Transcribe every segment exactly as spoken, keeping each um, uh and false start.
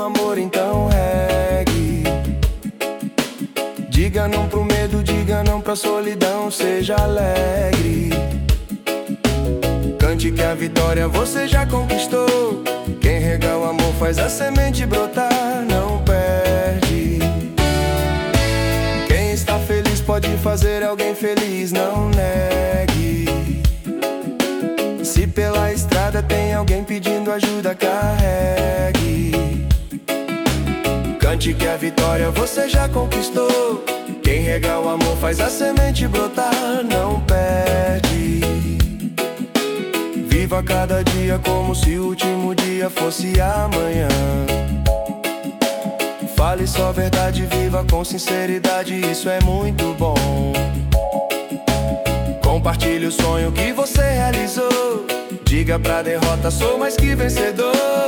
amor, então regue. Diga não pro medo, diga não pra solidão, seja alegre. Cante que a vitória você já conquistou. Quem rega o amor faz a semente brotar, não perde. Quem está feliz pode fazer alguém feliz, não negue. Se pela estrada tem alguém pedindo ajuda, carregue. Cante que a vitória você já conquistou. Quem rega o amor faz a semente brotar, não perde. Viva cada dia como se o último dia fosse amanhã. Fale só a verdade, viva com sinceridade, isso é muito bom. Compartilhe o sonho que você realizou. Diga pra derrota, sou mais que vencedor.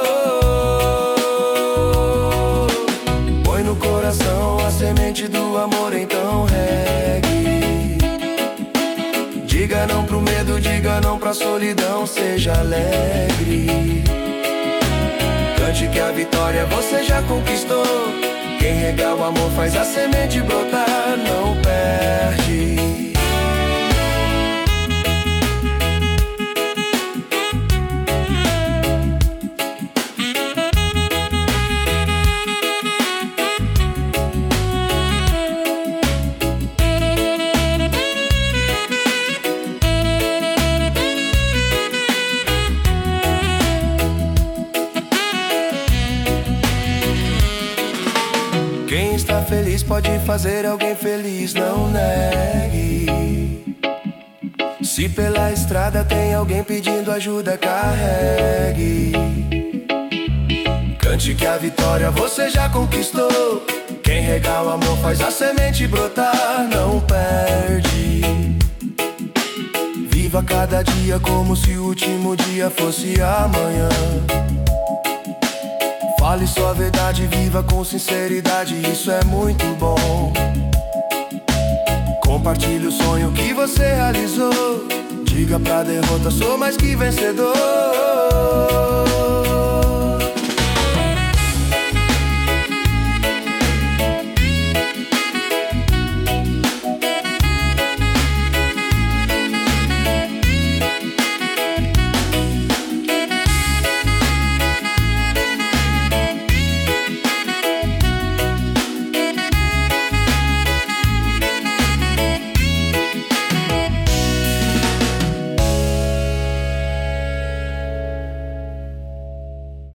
Põe no coração a semente do amor, então regue. Diga não pro medo, diga não pra solidão, seja alegre. Cante que a vitória você já conquistou. Quem rega o amor faz a semente brotar, não perde. Quem está feliz pode fazer alguém feliz, não negue. Se pela estrada tem alguém pedindo ajuda, carregue. Cante que a vitória você já conquistou. Quem rega o amor faz a semente brotar, não perde. Viva cada dia como se o último dia fosse amanhã. Fale só a verdade, viva com sinceridade, isso é muito bom. Compartilhe o sonho que você realizou. Diga pra derrota, sou mais que vencedor.